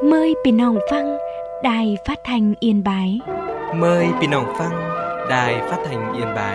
Mờiพี่น้องฟังĐài Phát thanh Yên Bái. Mời พี่น้องฟัง Đài Phát thanh Yên Bái.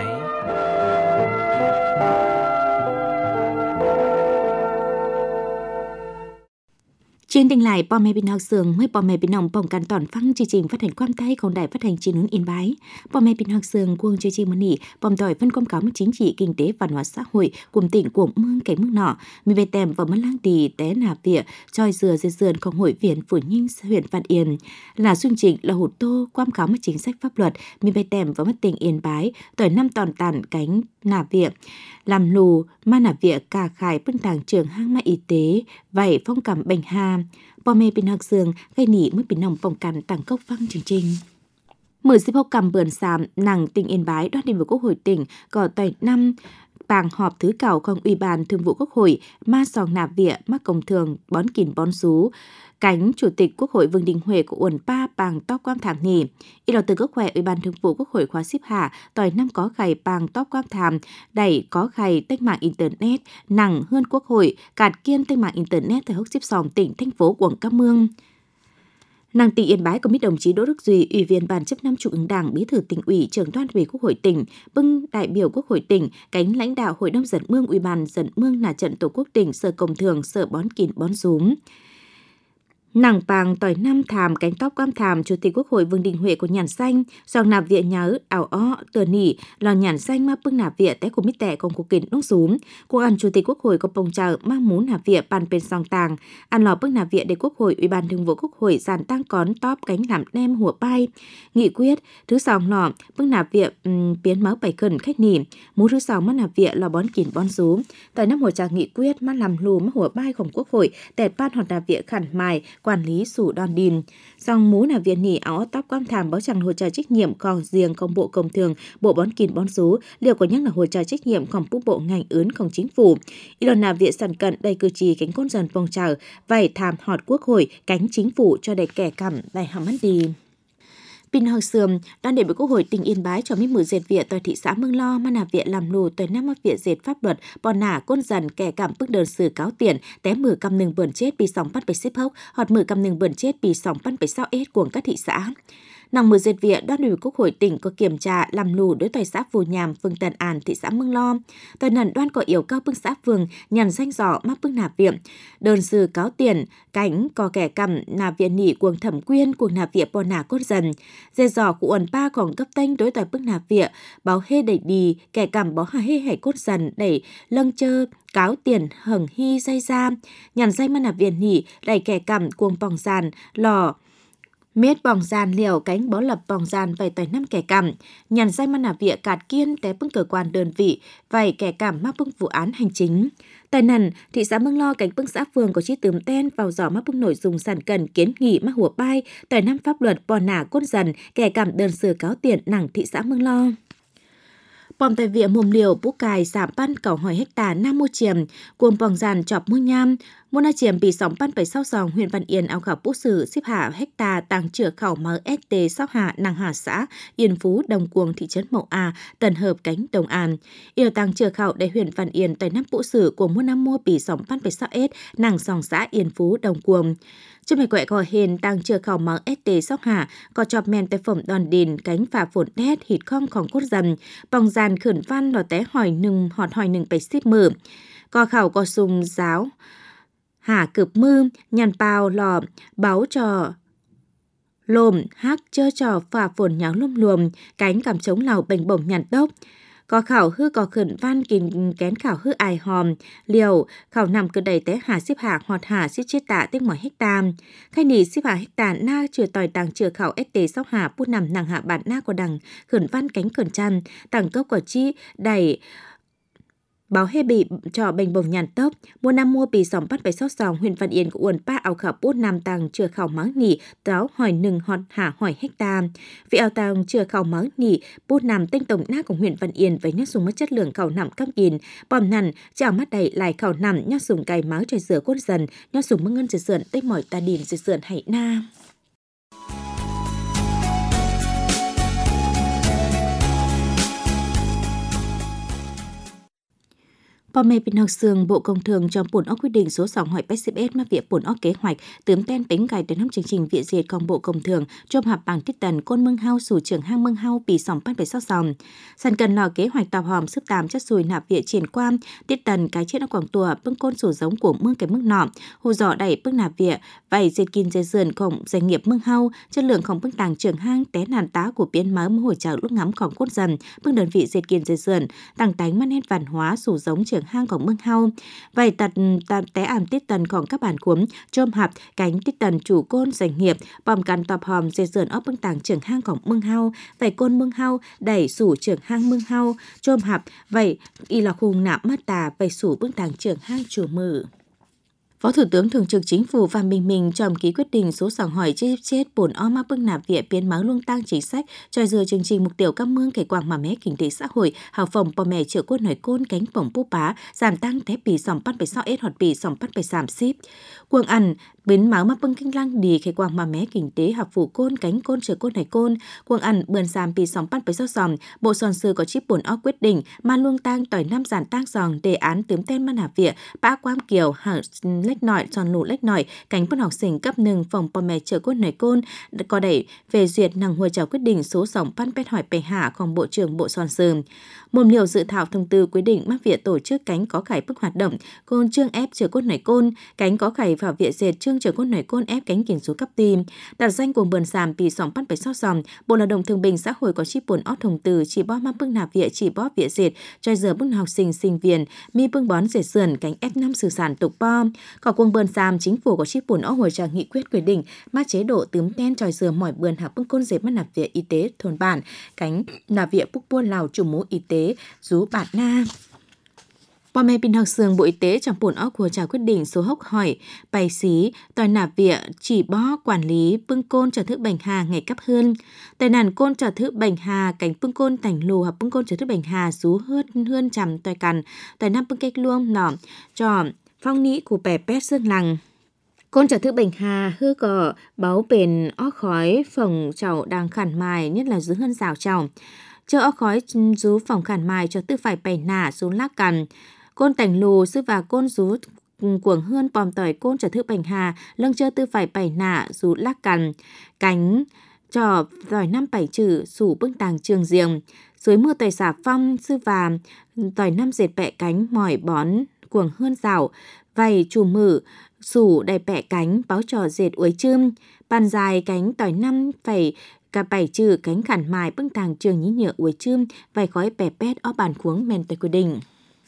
Trên tình lạiพ่อแม่พี่น้องเสืองเมื่อพ่อแม่พี่น้องป้องกันตอนฟังจริงๆphát hànhความไทยของĐài Phát thanh Truyền hình Yên Bái. พ่อแม่พี่น้องเสืองcuồng chương trìnhมื้อนี้ป้อมต่อยphân công cáo chính trị kinh tế văn hóa xã hội cùng tỉnh của mương cảnh mương nọ mi về tèm và mất lang tì té nà vỉa choi dừa dê dườnของhội viện Phủ Ninh huyện Văn Yên là xuân trịnh là hụt tô quam cáo mất chính sách pháp luật mi về tèm và mất tỉnh Yên Bái tỏi năm tòn tàn cánh nà vỉa làm lù ma nà vỉa cả khải phân tàng trường hang mai y tế vậy phong cảm bệnh hàพ่อแม่พี่น้องเสืองgâyหนีเมื่อพี่น้องป้องกันต่างกบฟังจริงๆ16 cầm bườn sám nàng tỉnh Yên Bái đoan đi vào Quốc hội tỉnh có tại năm bàng họp thứ cảoของỦy ban Thường vụ Quốc hội ma sòng nạp vỉa mắc công thường bón kìn bón sú cánh Chủ tịch Quốc hội Vương Đình Huệ của Uẩn Pa bàng tóc quam thảm nhỉ. Ý đó từ Quốc hội Ủy ban Thường vụ Quốc hội khóa xếp hạ tỏi năm có khải bàng tóc quam thảm đẩy có khải tách mạng internet nặng hơn Quốc hội cạt kiên tách mạng internet tại hốc xếp sòng tỉnh thành phố Quảng Cam Mương. Nàng tỉnh Yên Bái có biết đồng chí Đỗ Đức Duy, Ủy viên Ban chấp năm Trung ương Đảng, Bí thư Tỉnh ủy, Trưởng đoàn về Quốc hội tỉnh, bưng đại biểu Quốc hội tỉnh, cánh lãnh đạo Hội đồng dân mương Ủy ban dân mương là trận Tổ quốc tỉnh, Sở Công Thường, Sở bón kìn bón rúm. Nàng bàng tỏi năm thàm cánh tóc quam thàm Chủ tịch Quốc hội Vương Đình Huệ của nhàn xanh dòng nạp vỉa nhớ ảo o tờ nỉ lò nhàn xanh ma bưng nạp vỉa té của mít tẻ còn của kìn nông rúm của ăn Chủ tịch Quốc hội có bông chờ mang muốn nạp vỉa bàn bên song tàng ăn lò bưng nạp vỉa để Quốc hội Ủy ban Thường vụ Quốc hội dàn tăng cón tóp cánh làm nem hùa bay nghị quyết thứ sòng lò bưng nạp vỉa biến máu bảy khẩn khách nỉ mú thứ sòng mắt nạp vỉa lò bón kìn bón rúm tại năm hồ trà nghị quyết mắt làm lù mắt hùa bayของQuốc hội tẹt ban hoạt nạp vỉa khẩn mài quản lý sủ đòn đìn dòng mú nạp vỉa nỉ áo tóc quam thàm báo chẳng hồ trà trách nhiệm còn riêng công bộ công thường bộ bón kìn bón rú liệu có nhắc là hồ trà trách nhiệmของผู้bộ ngành ướnของchính phủ ý lần nạp vỉa sẵn cận đầy cử tri cánh côn dần vòng trào vảy thàm họt Quốc hội cánh chính phủ cho đầy kẻ cảm đầy hàm mắt đi. Pin Hờ Sườm, đoàn đại biểu Quốc hội tỉnh Yên Bái cho biết mở dệt vỉa tại thị xã Mương Lo mà nạp vỉa làm lù tới năm vỉa dệt pháp luật bò nả côn dần kẻ cảm bức đơn xử cáo tiền té mử cầm nừng bẩn chết bị sòng bắt bể xếp hốc hoặc mử cầm nừng bẩn chết bị sòng bắt bể sao ết của các thị xã. Nàng mở dệt vỉa đoàn đại biểu Quốc hội tỉnh có kiểm tra làm lù đối tại xã Phù Nhàm, phường Tân An, thị xã Mương Lo. Tại nần đoàn có yêu cao bưng xã phường nhằm danh dò mắc bưng nạp vỉa đơn xử cáo tiền cánh có kẻ cầm nạp vỉa nỉ cuồng thẩm quyên cuồng nạp vỉa bò nả côn dần dè dò của Uẩn Pa còn cấp tênh đối tại bưng nạp vỉa báo hê đẩy đi kẻ cầm bó hà hê hẻ côn dần đẩy lâng chơ cáo tiền hầng hy dây ra nhằm danh mà nạp vỉa nỉ đẩy kẻ cầm cuồng bòng giàn lò miết bòng giàn liều cánh bó lập bòng giàn vầy tỏi năm kẻ cầm nhàn danh mà nạp vỉa cạt kiên té bưng cơ quan đơn vị vầy kẻ cầm mắc bưng vụ án hành chính. Tại nần, thị xã Mương Lo cánh bưng xã phường có chi tướm ten vào giỏ mắc bưng nội dung sản cần kiến nghị mắc hùa bay tỏi năm pháp luật bò nả côn dần kẻ cầm đơn xử cáo tiền nặng thị xã Mương Lo. Bòm tại vỉa mồm liều bú cài giảm pan cầu hỏi hecta nam mua chiềm cuồng bòng giàn chọc mương nham mua na chiềm bị sóng pan 7 dòng huyện Văn Yên ao khảo bú sử xếp hạ hecta tăng chữa khảo MST sau hạ nàng hà xã Yên Phú Đồng Cuồng thị trấn Mậu A Tần Hợp cánh Đồng An yêu tăng chữa khảo để huyện Văn Yên tại năm bú sử của mua năm mua bị sóng pan 7 nàng sòng xã Yên Phú Đồng Cuồng. Trong ngày quẹ gò hền tăng chữa khảo MST sóc hạ có chọc men tại phẩm đòn đền cánh phà phồn đét hít khôngของcốt dần bòng giàn khẩn văn lò té hỏi nừng họt hỏi nừng bày xếp mở có khảo có sùng giáo hả cực mư nhàn bao lò báo trò lồm hát chơ trò phà phồn nháo lùm luồm cánh cảm chống lào bềnh bổng nhàn tốc có khảo hư có khẩn văn kìn kén khảo hư ai hòm liều khảo nằm cứ đầy té hà xếp hạ hoặc hà xếp chết tạ tích mỏi hecta khai nỉ xếp hạ hecta na chừa tỏi tàng chừa khảo st sóc hà bút nằm nàng hạ bản na của đằng khẩn văn cánh khẩn chăn tàng cốc quả chi đẩy báo hê bị trò bềnh bồng nhàn tốc mua năm mua bị sòng bắt 7 dòng huyện Văn Yên của Uẩn Pa ao khảo bút nam tàng chừa khảo máng nỉ táo hỏi nừng họt hạ hỏi hecta vị ao tàng chừa khảo máng nỉ bút nam tinh tổng na của huyện Văn Yên với nhắc dùng mất chất lượng khảo nằm cam kìn bòm nằn chảo mắt đầy lại khảo nằm nhắc dùng cày máu trời rửa cốt dần nhắc dùng mưng ngân rửa tích mỏi ta đìn rửa hãy na. Bò mẹ bình học sương Bộ Công Thương trong bổn óc quyết định số 2 hỏi PCS mà việc bổn óc kế hoạch tướm ten tính cải đến năm chương trình viện diệtของ Bộ Công Thương trong họp bằng tiết tần côn mương hao sủ trưởng hang mương haoปี 2026. Sàn cần lò kế hoạch tàu hòm sức tàm chất sùi nạp viện triển quan tiết tần cái chết ở quảng tùa bưng côn sủ giống của mương cái mương nọ hồ dọ đẩy bưng nạp viện vậy diệt kinh dây dườnของdoanh nghiệp mương hao chất lượngของbưng tàng trưởng hang té nàn tá của biến mới hồi trợ lúc ngắmของcốt dần bưng đơn vị diệt kinh dây dườn tăng tánh mắt hết văn hóa sủ giống trưởng hangของmương hao vậy tật té ảm tiết tầnของcác bản cuốn chôm hạp cánh tiết tần chủ côn doanh nghiệp bòmกันtọp hòm dây dườn óc bưng tàng trưởng hangของmương hao vậy côn mương hao đẩy sủ trưởng hang mương hao chôm hạp vậy y là khung nạm mắt tà vậy sủ bưng tàng trưởng hang chủ mử. Phó Thủ tướng Thường trực Chính phủ Phạm Bình Minh tròm ký quyết định số 6 hỏi chết bổn o mắc bưng nạp viện biến máu luông tăng chính sách cho dừa chương trình mục tiêu các mương kể quảng mà mé kinh tế xã hội hào phòng bò mẹ trợ cốt nổi côn cánh bổng búp bá giảm tăng té bì sòng bắt 6 s hoặc bì sòng bắt 30 cuồng ăn biến máu mắc bưng kinh lăng đi kể quảng mà mé kinh tế học phủ côn cánh côn trợ cốt nổi côn cuồng ăn bươn giảm bì sòng bắt 6 sòng bộ sòn sư có chip bổn o quyết định mà luông tăng tỏi năm giảm tăng sòng đề án tướm tên man nạp viện bã quam kiều hở lách nọi tròn lụ lách nọi cánh phân học sinh cấp 1 phòng bò mẹ trợ cốt nổi côn có đẩy về duyệt năng hồi chào quyết định số 2 pan pet hỏi bề hạของbộ trưởng bộ sòn sườn mồm liều dự thảo thông tư quyết định mắc viện tổ chức cánh có khải bức hoạt động côn trương ép trợ cốt nổi côn cánh có khải vào viện dệt trương trợ cốt nổi côn ép cánh kiểm số cấp tim đặt danh của bờn giảm pì sòng bắt 6 sòng bộ lao động thương binh xã hội có chi bổn ót thông tư chỉ bó mắc bưng nạp viện chỉ bó viện dệt cho giờ bưng học sinh sinh viên mi bưng bón dệt sườn cánh F5 sử sản tục bom có quân bờn giảm chính phủ có chi bổn ót hồi trạng nghị quyết quyết định mà chế độ tướm ten tròi dừa mỏi bươn học bưng côn dệt mắt nạp viện y tế thôn bản cánh nạp viện búc buôn lào chủ mũ y tế rú bạn na. Bò mẹ bình học sương Bộ Y tế trong bổn óc của trào quyết định số hốc hỏi bày xí tòi nạp viện chỉ bó quản lý bưng côn trở thức bệnh hà ngày cấp hơn tài nạn côn trở thức bệnh hà cánh bưng côn thành lù hoặc bưng côn trở thức bệnh hà rú hơn chằm tòi cằn tòi năm bưng cách luông nọ trò phong nĩ của bè pét xương lằng côn trở thức bệnh hà hư cỏ báo bền ó khói phòng chảo đang khản mài nhất là dưới hơn rào chảo chờ ó khói rú phòng khản mài cho tư phải bày nả rú lác cằn côn tành lù sư và côn rú cuồng hơn bòm tỏi côn trở thức bệnh hà lâng chơ tư phải bày nả rú lác cằn cánh trò tỏi năm bảy chữ sủ bưng tàng trường giềng dưới mưa tỏi xả phong sư và tỏi năm dệt bẹ cánh mỏi bón cuồng hơn rào vầy chù mử sủ đầy bẹ cánh báo trò dệt uấy chươm bàn dài cánh tỏi năm phải cả bảy chữ cánh khản mài bưng tàng trường nhí nhựa uấy chươm vài khói bẹ pét ó bàn khuống men tới quy định.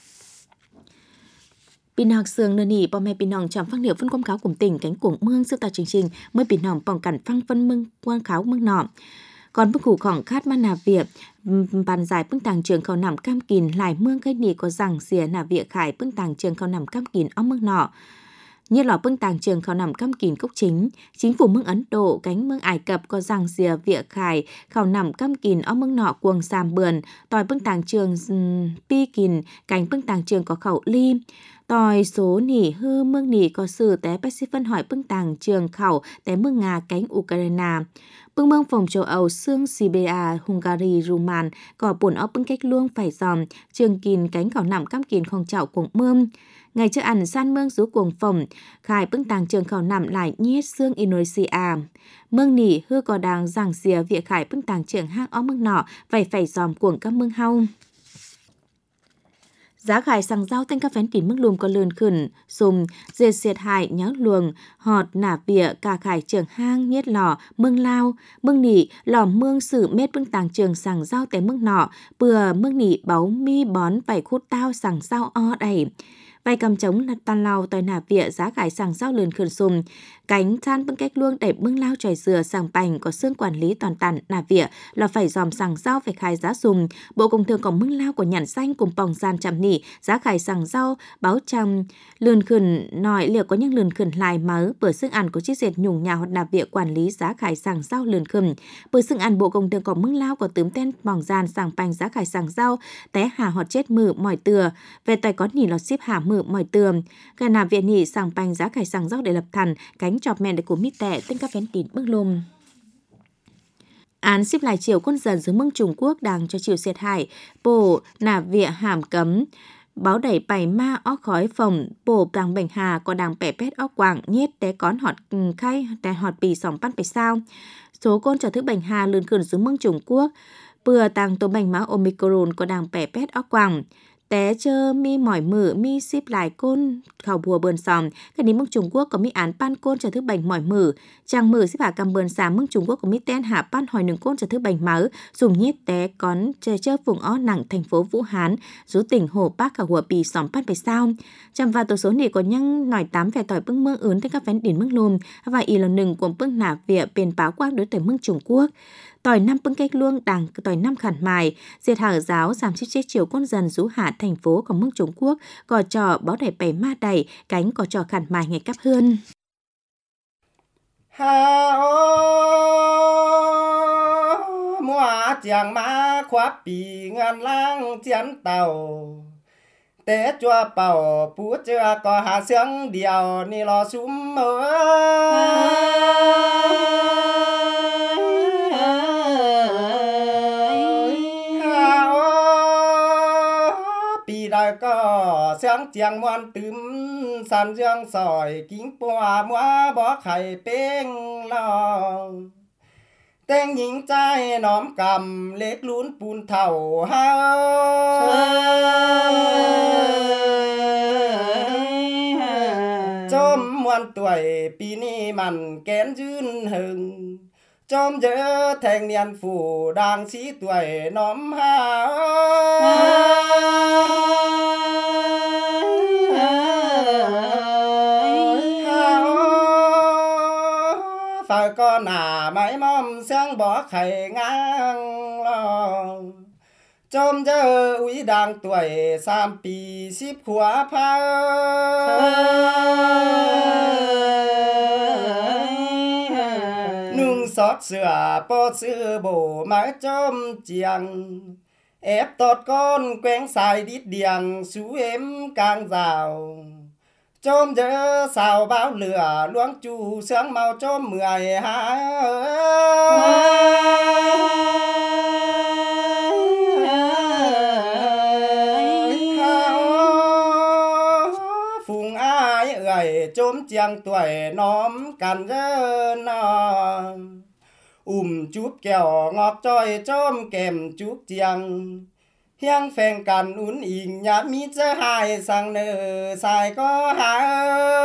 Bình học sương nơi nỉ bò mẹ bình hòng chọn phăng liệu phân quang cáo cùng tỉnh cánh cuồng mương sư tạo chương trình mới bình hòng bỏng cản phăng phân mương quang kháo mương nọ còn bức củ khỏng khát man nà việc bàn giải bưng tàng trường khẩu nằm cam kìn lại mương cái nỉ có rằng xìa nà việc khải bưng tàng trường khẩu nằm cam kìn ó mương nọ như lò bưng tàng trường khảo nằm cam kìn cốc chính phủ mương Ấn Độ cánh mương Ai Cập có rằng dìa vịa khải khảo nằm cam kìn ở mương nọ cuồng sàm bườn tòi bưng tàng trường pi kìn cánh bưng tàng trường có khẩu ly tòi số nỉ hư mương nỉ có sự té Pacific hỏi bưng tàng trường khẩu té mương Nga cánh Ukraine bưng mương phòng châu Âu xương Siberia Hungary Ruman có bổn óc bưng cách luông phải dòm trường kìn cánh khảo nằm cam kìn không chảo cuồng mương ngày trước ăn san mương rú cuồng phòng khai bưng tàng trường khảo nằm lại nhiết xương Indonesia mương nỉ hư có đang giảng xìa việc khải bưng tàng trường hang ó mương nọ phải dòm cuồng các mương hau giá khải xăng rau tên các phén tỉ mức lùm có lươn khẩn sùm diệt xiệt hại nháo luồng họt nả vịa cả khải trường hang nhiết lò mương lao mương nỉ lò mương sử mét bưng tàng trường xăng rau té mương nọ bừa mương nỉ báu mi bón vảy khút tao xăng rau o đẩy vay cầm trống là tan lao tòi nà vịa giá khải xăng rau lươn khẩn sùm cánh than bưng cách luông đẩy mương lao tròi dừa sàng bành có xương quản lý toàn tàn nà vịa là phải dòm xăng rau phải khai giá sùm bộ công thương có mương lao của nhãn xanh cùng bòng gian chạm nỉ giá khải xăng rau báo trăm lươn khẩn nói liệu có những lươn khẩn lại máu bữa xương ăn có chiếc dệt nhung nhà hoặc nà vịa quản lý giá khải xăng rau lươn khẩn bữa xương ăn bộ công thương có mương lao của tướm tên bòng gian sàng bành giá khải xăng rau té hà hoặc chết mử mỏi từa về tài có nỉ lọt ship hà mử mỏi tường cả nà viện nỉ sàng bành giá khải xăng rau để lập thần cánh chọp mèn để của mít tệ tên các phén tín bức lùm án ship lại chiều quân dần dưới mương Trung Quốc đang cho chịu thiệt hại bộ nà viện hàm cấm báo đẩy bày ma óc khói phồng bổ đàng bành hà có đàng bẻ pét óc quảng nhét té cón họt khai té họt bì sòng pan phải sao số côn trở thức bành hà lươn khẩn xuống mương Trung Quốc bừa tàng tổ bành máu Omicron có đàng bẻ pét óc quảng té chơ mi mỏi mử mi ship lại côn khảo bùa bờn sòng cái ní mương Trung Quốc có mi án pan côn trở thức bành mỏi mử chàng mử ship hạ cầm bờn xà mương Trung Quốc có mi ten hạ pan hỏi nừng côn trở thức bành máu dùng nhét té cón chơi chơ vùng ó nặng thành phố Vũ Hán rú tỉnh Hồ Bắc khảo hùa bì sòng pan phải sao chăm và tổ số này có nhăng nỏi tám vẻ tỏi bưng mương ướn tới các vén điển mương lùm và y là nừng của bưng nạp vỉa bền báo quang đối tới mương Trung Quốc tỏi năm bưng cách luông đàng tỏi năm khản mài diệt hở giáo giảm chích chết chiều quân dần rú hạ thành phố của mương Trung Quốc cò trò báo đẩy bày ma đẩy cánh cò trò khản mài ngày cắp hơn ha ô mua chàng má khoác bì ngàn lang chén tàu tế chua bầu bú chưa có hạ sướng điều ni lo súng mơ đời có sáng chiang ngoan tướm san dương sỏi kính bùa mua bó khải bênh lo tên nhính trai nóm cầm lết lún bùn thầu ha chôm muôn tuổi pi ni mặn kén dün hừng chôm dỡ thanh niên phủ đang sĩ tuổi nóm ha phải con mãi mong sáng bỏ khẩy ngang lo chôm dơ úi đang tuổi sam pì ship khóa phá nung xót sửa bó sư bổ mãi chôm chiang ép tọt con quen xài đít điàng xú ếm càng rào chôm dỡ xào báo lửa luống chu sướng mau chôm 12 phùng ai ơi chôm chiang tuổi nóm cằn dơ nò chúp kẹo ngọt trôi chôm kèm chúp chiang hiang phèn cằn ún ỉn nhá mi chơ hai sang nơ sai có hai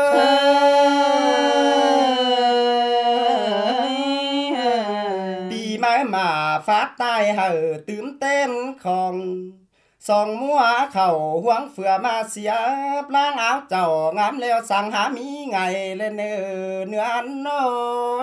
bì mái mà phát tai hở tướm tên khòng song mua khẩu hoang phừa mà xía lang áo chầu ngắm leo sang há mi ngày lên nửa ăn nô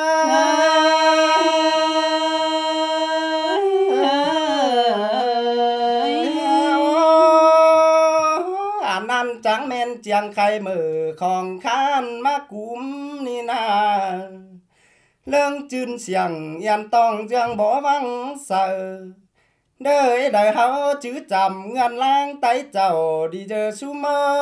ăn trắng men chiang khai mở khòng khan má cúm ni na lương chưn xiang yên tòng giang bỏ vắng sợ đời đời háo chữ chầm ngàn lang tay chầu đi giờ su mơ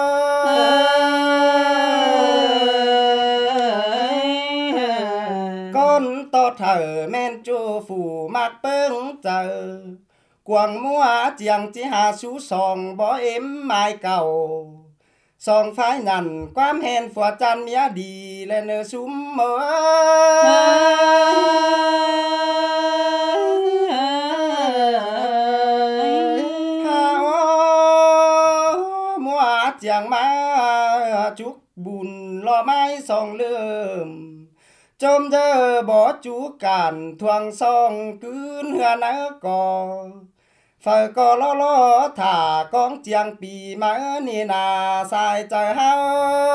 con to thở men chua phủ mạc bưng chờ quàng mua chiang chỉ hà sú sòng bỏ ếm mai cầu sòng phái nhằn quám hèn phùa chan mía đi lên ở súm mơ mua chiang má chúc bùn lo mai sòng lườm chôm dơ bỏ chú cản thoang song cứ hưa nỡ cò phải có lo thả con chiang pì má ni na sai trời hao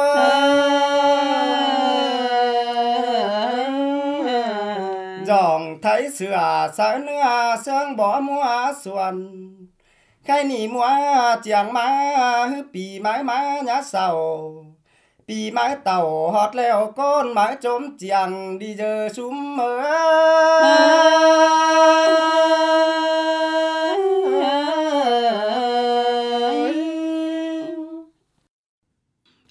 dòng thấy sửa sớ nữa sương bỏ mua xuân khai nỉ mua chiang má pì mái má nhá sầu pì mái tàu hót leo con mái chôm chiang đi giờ súm mơ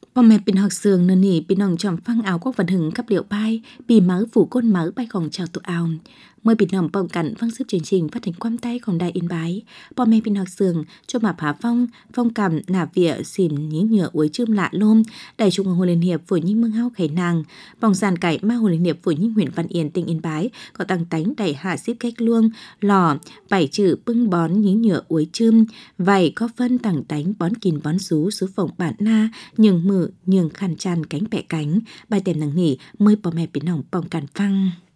พ่อแม่เป็นหอกเสืองนั่นนี่พี่น้องจอมฟังเอาก็บันถึงกับเหลียวไปปีเหมือphủก้นเหมือไปของชาวตัวเอาเมื่อพี่น้องป้องกันฟังซึบจริงๆphát triểnความใต้ของđại yên bái พ่อแม่เป็นหอกเสืองcho mà phá phong cầm nạp vỉa xỉm nhí nhựa uối chươm lạ lôm đại trung hồ liên hiệp phổi nhinh mương hao khải nàng bòng sàn cải ma hồ liên hiệp phổi nhinh huyện Văn Yên tỉnh Yên Bái có tăng tánh đẩy hạ xếp cách luông lò bảy chữ bưng bón nhí nhựa uối chươm vậy có phân tăng tánh bón kín bón sú phồng bản na nhường mự nhường khăn chăn cánh bẹ cánh bài tem nằng nỉ mớiพ่อแม่พี่น้องป้องกันฟัง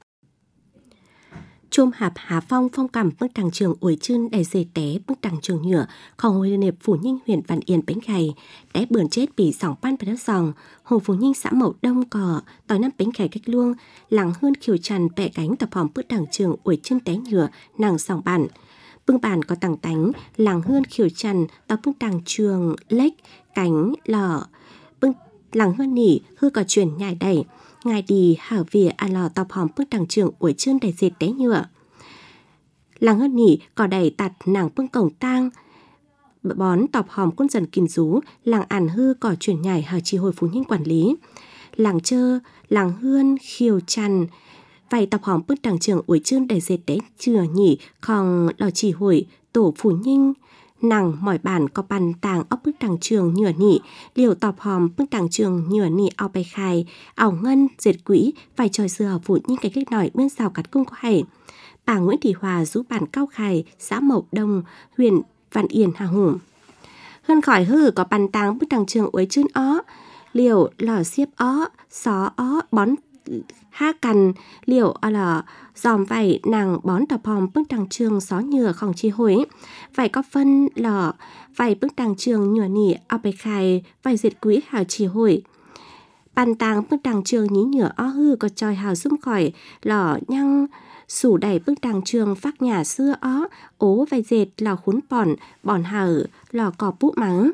Chôm hạp Hà Phong phong cầm bước đằng trường uổi chưn đầy dề té bước đằng trường nhựaของhội liên hiệp Phủ Nhinh huyện Văn Yên bánh gầy té bườn chết bị sòng pan phải đất sòng hồ Phủ Nhinh xã Mậu Đông cỏ tỏi năm bánh gầy cách luông làng hơn khiều trần bẹ cánh tập hòm bước đằng trường uổi chưn té nhựa nàng sòng bản bưng bản có tàng tánh làng hơn khiều trần tập bước đằng trường lếch cánh lò bưng làng hơn nỉ hư có chuyển nhảy đẩy ngài đi hảo vỉa lò tập hòm bước đằng trường uổi chưn đầy dệt té nhựa làng hơn nỉ có đầy tạt nàng bưng cổng tang bón tọp hòm quân dần kìm rú làng ản hư có chuyển nhảy hảo chỉ hồi Phú Nhinh quản lý làng chơ làng hươn khiều trần vậy tập hòm bước đằng trường uổi chưn đầy dệt té chừa nhỉ còn lò chỉ hồi tổ Phú Nhinh nàng mỏi bản có bàn tàng ốc bước đằng trường nhựa nỉ liều tọp hòm bước đằng trường nhựa nỉ ao bay khai ảo ngân dệt quỹ phải tròi xưa Phủ Nhinh cái cách nổi bên rào cắt cung có hảy bà Nguyễn Thị Hòa rú bản cao khai xã Mậu Đông huyện Văn Yên Hà Hùng hơn khỏi hư có bàn tàng bước đằng trường uối chưn ó liều lò xiếp ó xó ó bón ha cằn liều lò dòm vậy nàng bón tập hòm bước đằng trường xó nhựa không chi hối vậy có phân lò vậy bước đằng trường nhựa nỉ ao bay khai vậy dệt quỹ hào chi hối bàn tàng bước đằng trường nhí nhựa ó hư có tròi hào xung khỏi lò nhăng sủ đẩy bước đằng trường phát nhà xưa ó ố vai dệt lò khún bòn hở lò cỏ bũ mắng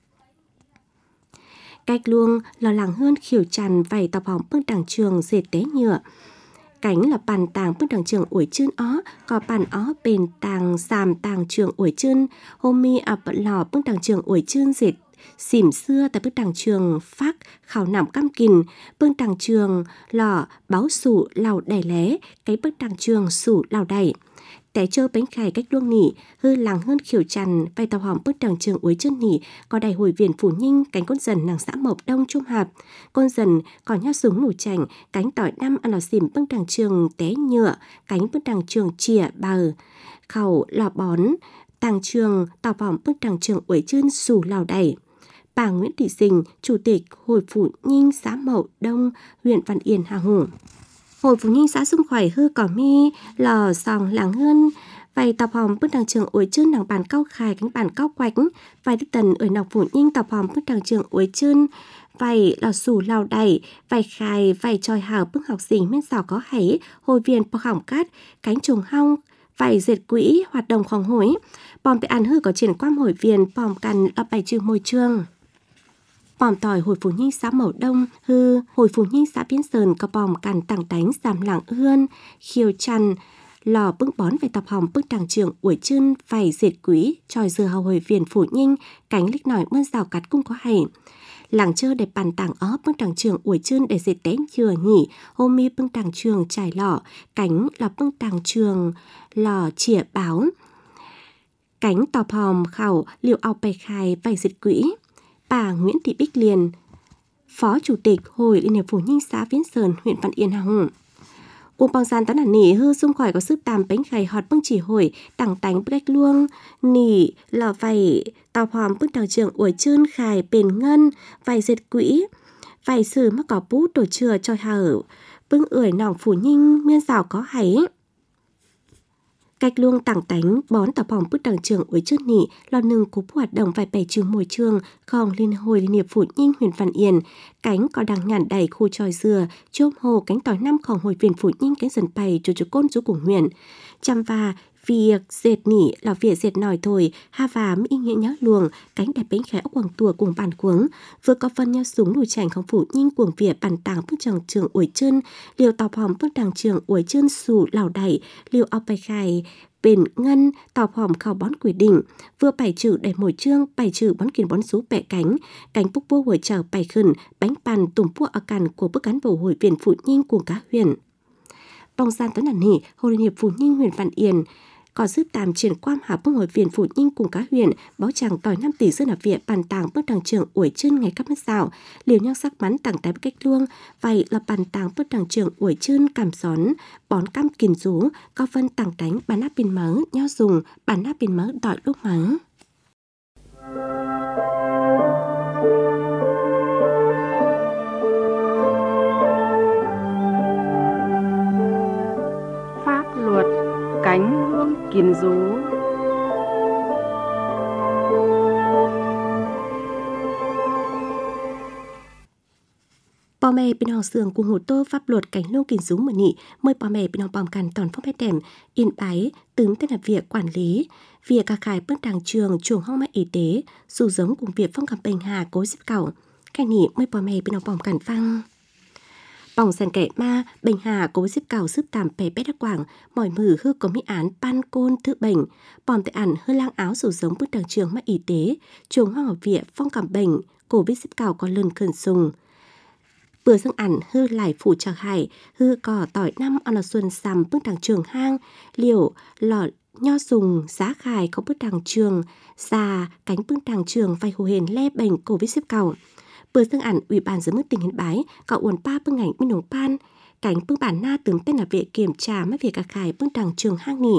cách luông lò làng hơn khiều trần vầy tập hòm bước đằng trường dệt té nhựa cánh là bàn tàng bước đằng trường uổi chưn ó có bàn ó bền tàng sàm tàng trường uổi chưn hôm mi lò bước đằng trường uổi chưn dệt xỉm xưa tại bước đằng trường phát khảo nằm cam kìn bước đằng trường lò báo sủ lào đẩy lé cái bước đằng trường sủ lào đẩy té chơ bánh khải cách luông nỉ hư làng hơn khiều trần vay tàu hòm bước đằng trường uối chân nỉ có đầy hồi viện Phủ Nhinh cánh con dần nàng xã Mậu Đông Chôm hạp con dần còn nhát súng nủ chảnh cánh tỏi năm ăn lò xỉm bước đằng trường té nhựa cánh bước đằng trường chìa bờ khẩu lò bón tàng trường tàu hòm bước đằng trường uối chân sủ lào đẩy bà Nguyễn Thị Dình, Chủ tịch Hội Phủ Nhinh xã Mậu Đông, huyện Văn Yên Hà Hùng. Hội Phủ Nhinh xã Xung Khoải hư cỏ mi, lò sòng làng hơn, vậy tập hòm bước đằng trường uối chưn nàng bàn cao khải cánh bàn cao quạch, vậy đức tần ở nọc Phủ Nhinh tập hòm bước đằng trường uối chưn, vậy lò sủ lào đẩy, vậy khai, vậy tròi hào bước học sinh miên xào có hấy, hồi viên bọc hỏng cát, cánh trùng hong, vậy dệt quỹ hoạt động khóng hối, bòm bị ăn hư có triển quan hội viên bòm cằn ở bài trường môi trường. Bòm tỏi Hội Phủ Nhinh xã Mậu Đông hư Hội Phủ Nhinh xã Biên Sơn có bòm cằn tảng đánh giảm làng ươn khiêu chăn lò bưng bón về tập hòm bước đằng trường uổi chưn vảy dệt quỹ tròi dừa hầu hồi viên Phủ Nhinh cánh lích nổi mơn rào cắt cung có hầy làng chơ để bàn tảng ó bước đằng trường uổi chưn để dệt té chừa nhỉ hôm mi bưng đằng trường trải lọ cánh là bưng đằng trường lò chỉa báo cánh tọp hòm khảo liệu ao bày khai vảy dệt quỹ bà Nguyễn Thị Bích Liên, Phó Chủ tịch Hội Liên hiệp Phủ Nhinh xã Viễn Sơn, huyện Văn Yên Hà Hùng. Uông bong san tán nỉ hư xung khỏi có sức tàm bánh khải họt bưng chỉ hồi tảng tánh bách luông nỉ lò vầy tàu hòm bưng đằng trường uổi chưn khải bền ngân vầy dệt quỹ vầy sử mắc có bút tổ chừa cho hở bưng ưỡi nòng Phủ Nhinh miên rào có hấy cách luông tảng tánh bón tập hòm bước đằng trường uối chưn nỉ lò nừng cúp hoạt động vài bẻ trường môi trường còn Hội Liên hiệp Phủ Nhinh huyện Văn Yên cánh có đằng nhàn đầy khu tròi dừa chôm hồ cánh tỏi nămของhội viên Phủ Nhinh cánh dần bày chủ côn chú cùng huyện chăm và việc dệt nỉ là việc dệt nòi thôi ha và mỹ nghĩa nhớ luồng cánh đẹp bánh khẽ quảng tùa cùng bàn cuống vừa có phân nhau súng đủ chảnhของPhủ Nhinh cuồng vỉa bàn tàng bước đằng trường uổi chưn liều tàu hòm bước đằng trường uổi chưn sủ lào đẩy liều ao bài khai bền ngân tàu hòm khảo bón quy định vừa bài trừ để mồi trương bài trừ bón kiền bón số bẹ cánh búc bua hồi chờ bài khẩn bánh bàn tùm pua ở cằn của bức cán bộ hội viện phụ nhinh của cả huyện. Bong gian tới nản nỉ hội liên hiệp phụ nhinh huyện Văn Yên có giúp tạm triển quan hạ bức hội viện phụ nhinh cùng cả huyện báo chàng tỏi 5 tỷ dân ở viện bàn tàng bức đảng trường ủi chân ngày cấp mất xảo liều nhau sắc bắn tặng tái cách luông vậy là bàn tàng bức đảng trường ủi chân cảm xón bón cam kìm rú có phân tặng đánh bàn áp pin mớ nhau dùng bàn áp pin mớ tỏi lúc mớ. Pháp luật cánh hương kiền rú. Bò mẹ bên hòn sườn cùng hồ tô pháp luật cánh lô kiền rú mở nị mời bò mẹ bên hòn bòm cằn toàn phong phép đèm Yên Bái tướng tên là việc quản lý việc cả khải bước đảng trường chuồng hong mẹ y tế dù giống cùng việc phong cầm bình hà cố xếp cầu cái nị mời bò mẹ bên hòn bòm cằn phăng bỏng sàn kẻ ma bình hà cố xếp cầu sức tàm pè pét đắc quảng mỏi mử hư có mỹ án pan côn thứ bệnh bòm tại ản hư lang áo dù giống bước đảng trường mẹ y tế chuồng hoang ở viện phong cầm bệnh cổ biết xếp cầu có lần khẩn sùng bữa dương ẩn hư lại phủ trà hải hư cỏ tỏi năm on là xuân sầm bước đằng trường hang liều lọ nho sùng giá khải có bước đằng trường già cánh bước đằng trường vay hồ hền le bành cổ viết xếp cầu bữa dương ẩn ủy ban giám mức tỉnh Yên Bái cọ uốn pa bước ảnh minh đồng pan cánh bước bản na tướng tên là vệ kiểm tra mấy việc cả khải bước đằng trường hang nghỉ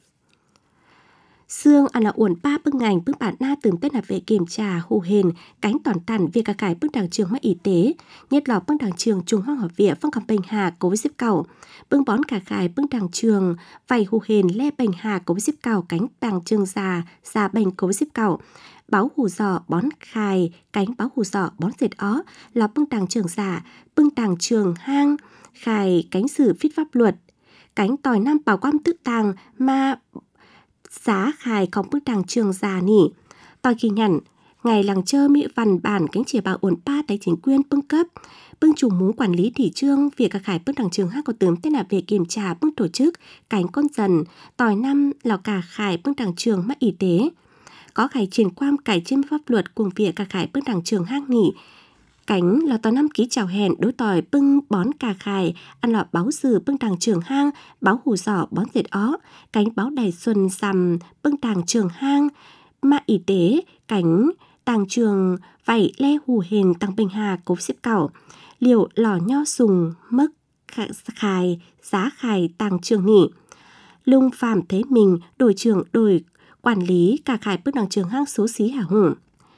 xương là uốn pa bước ngành bước bản na tướng tên là vệ kiểm tra hồ hền cánh toàn tàn việc cả khải bước đằng trường mắc y tế nhất lọ bước đằng trường trung hoang học viện phong cầm bình hà cố với xếp cầu bưng bón cả khải bước đằng trường vay hồ hền le bình hà cố với xếp cầu cánh đằng trường già bình cố với xếp cầu báo hù dọ bón khai cánh báo hù dọ bón dệt ó lọ bưng đằng trường già bưng đằng trường hang khai cánh sử viết pháp luật cánh tỏi năm bảo quan tự tàng ma giá khai có bức đằng trường già nỉ tỏi kỳ nhận ngày làng chơ mỹ văn bản cánh chỉ bảo uốn pa tại chính quyền bưng cấp bưng chủ mú quản lý thị trương việc cả khải bức đằng trường hát có tướng tên là về kiểm tra bưng tổ chức cánh con dần tỏi năm là cả khải bưng đằng trường mắc y tế có khải triển quan cải trên pháp luật cùng việc cả khải bưng đằng trường hát nghỉ cánh là tỏi 5 ký chào hẹn đối tỏi bưng bón cà khải ăn lọ báo sử bưng đằng trường hang báo hù giỏ bón dệt ó cánh báo đài xuân sầm bưng đằng trường hang ma y tế cánh đằng trường vảy le hù hền tăng bình hà cố xếp cầu liều lò nho sùng mất khải giá khải tàng trường nỉ lung phạm thế mình đội trưởng đội quản lý cà khải bưng đằng trường hang số xí hả hùng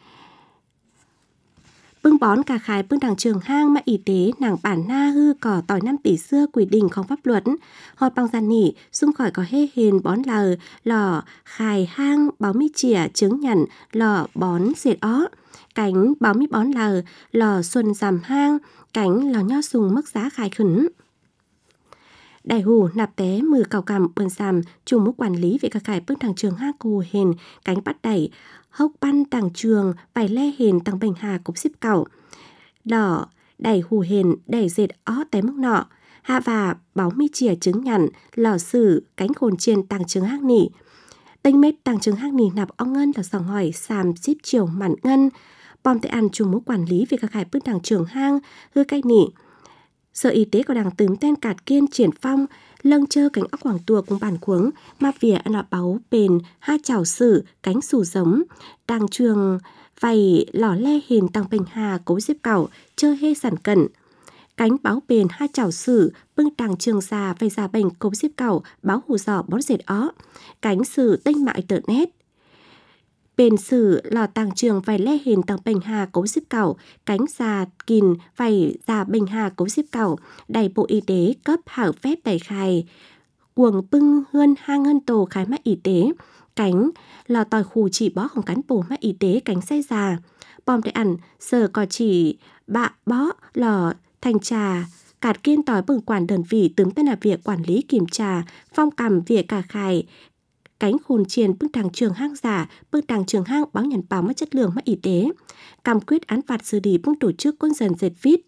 bưng bón cà khải bưng đằng trường hang mã y tế nàng bản na hư cỏ tỏi 5 tỷ xưa quy định không pháp luật họt bằng gian nỉ xung khỏi có hê hền bón lờ lò khải hang báo mi chỉa chứng nhận lò bón dệt ó cánh báo mi bón lờ lò xuân giảm hang cánh lò nho sùng mức giá khải khẩn đại hù nạp té mừ cào cằm bần sàm chủ mục quản lý về cà khải bưng đằng trường hang cù hền cánh bắt đẩy hốc ban tàng trường vài le hền tàng bình hà cục xếp cầu đỏ đẩy hù hền đẩy dệt ó té mức nọ hạ và báo mi chìa chứng nhận lò sử cánh khồn chiên tàng trường hang nỉ tênh mết tàng trường hang nỉ nạp o ngân là sòng hỏi sàm xíp chiều mặn ngân bom tại ăn chủ mục quản lý về cà khải bưng đằng trường hang hư cách nỉ Sở Y tế có đảng tướng tên cạt kiên triển phong lâng chơ cánh óc hoàng tua cùng bản cuống ma vỉa ăn lọ báo bền hai chảo sử cánh sủ giống đàng trường vầy lỏ le hình tăng bình hà cố xếp cầu chơ hê sản cẩn cánh báo bền hai chảo sử bưng đàng trường già vầy già bành cố xếp cầu báo hù giỏ bón dệt ó cánh sử tinh mại tờ nét bền sử lò tàng trường vài le hình tàng bình hà cố xếp cầu cánh già kìn vài già bình hà cố xếp cầu đầy bộ y tế cấp hảo phép đầy khai cuồng bưng hơn hang ngân tổ khái mát y tế cánh lò tỏi khù chỉ bóของcán bộ mát y tế cánh say già bom để ăn sở có chỉ bạ bó lò thành trà cạt kiên tỏi bừng quản đơn vị tướng tên là việc quản lý kiểm tra phong cầm việc cả khai cánh khồn chiền bưng đằng trường hang giả bưng đằng trường hang báo nhận báo mất chất lượng mất y tế cam quyết án phạt xử lý bưng tổ chức quân dần dệt vít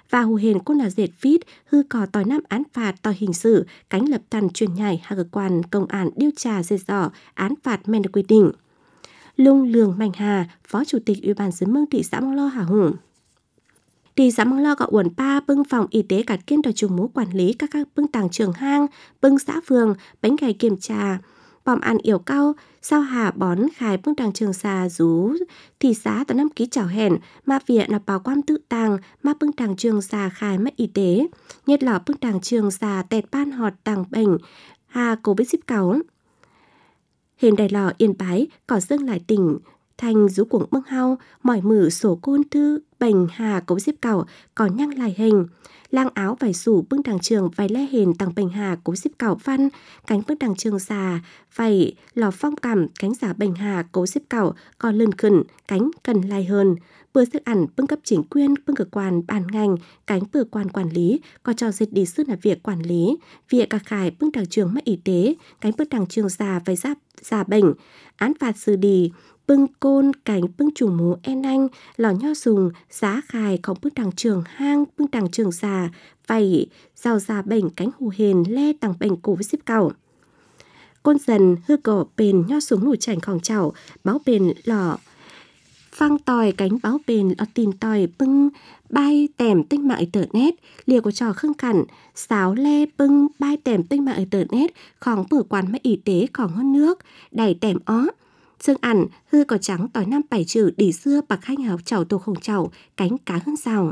và hù hền quân là dệt vít hư cò tòi năm án phạt tòi hình sự cánh lập tàn truyền nhảy hạ cơ quan công an điều tra dệt dò án phạt men được quy định. Lung Lường Mạnh Hà, Phó Chủ tịch Ủy ban dân mương thị xã Măng Lo Hà Hùng. Thị xã Măng Lo có uẩn pa bưng phòng y tế cắt kiên đòi trùng mũ quản lý các bưng tàng trường hang, bưng xã phường, bánh gầy kiểm tra, bòm ăn yểu cao, sao hà bón khai bưng tàng trường xà rú, thị xã tao năm ký chảo hẹn, mà viện là bảo quan tự tàng, mà bưng tàng trường xà khai mất y tế, nhất là bưng tàng trường xà tẹt ban họt tàng bệnh, hà Covid-19. Hiện đại lò Yên Bái có dương lại tỉnh thành rú cuồng bưng hao mỏi mử sổ côn thư bệnh hà Covid-19 còn nhăng lại hình lang áo vải sủ bưng đằng trường vải le hền tàng bệnh hà Covid-19 văn cánh bưng đằng trường xà vải lò phong cảm cánh giả bệnh hà Covid-19 còn lân khẩn cánh cần lai hơn bữa thức ăn bưng cấp chính quyền bưng cơ quan ban ngành cánh bữa quan quản lý có cho dịch đi sư là việc quản lý việc cả khải bưng đằng trường mất y tế cánh bưng đằng trường xà vải giáp giả bệnh án phạt xử đi bưng côn cánh bưng trùng mũ en anh lò nho sùng giá khai có bưng đằng trường hang bưng đằng trường xà vảy rau già bệnh cánh hù hền le tàng bệnh Covid-19 côn dần hư cổ bền nho súng nụ chảnhของchảo báo bền lò phang tòi cánh báo bền lò tìm tòi bưng bay tèm tinh mạng internet liều của trò khưng khẳng sáo le bưng bay tèm tinh mạng internetของbử quan máy y tếของhơn nước đẩy tèm ó dương ẩn hư có trắng tỏi năm bảy chữ đi xưa bạc khanh hào chảo tổ khổng chảo cánh cá hơn rào.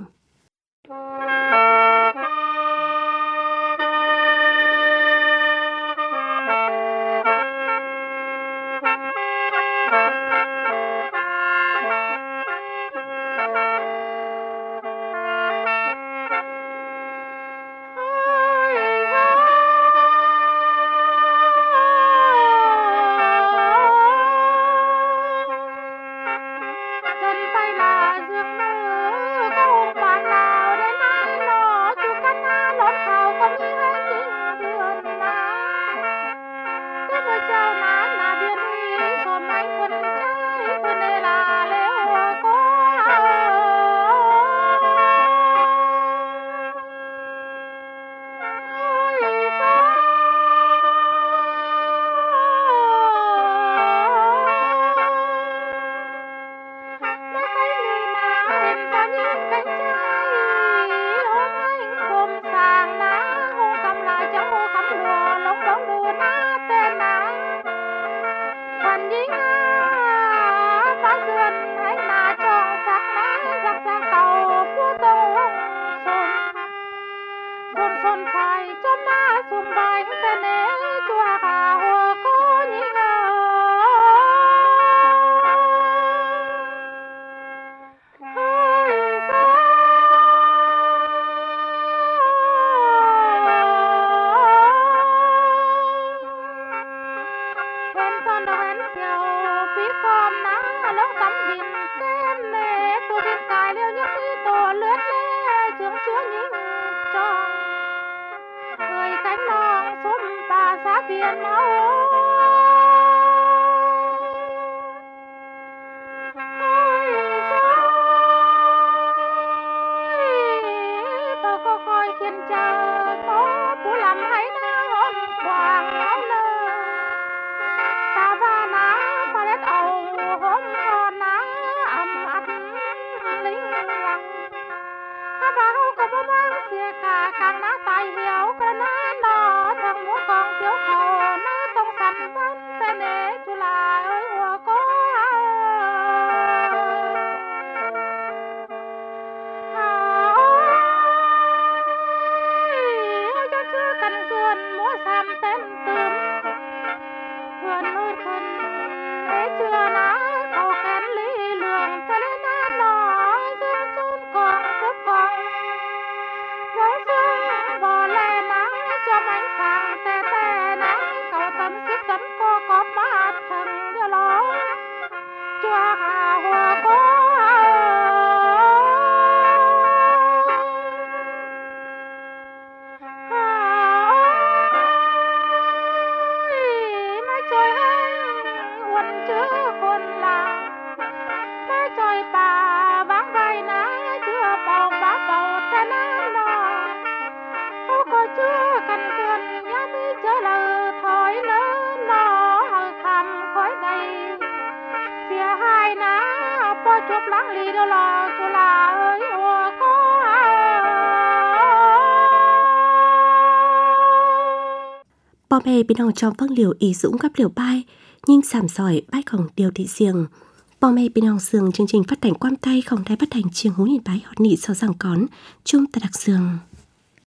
bò mẹ bên ông trong vâng liều ý dũng gấp liều bay, nhưng sảm sỏi bay khổng điều thị riêng. Bò mẹ bên ông sương chương trình phát hành quam tay không đài phát hành chiêng hú nhìn bái hot nị sau rằng cón, chung ta đặc sương.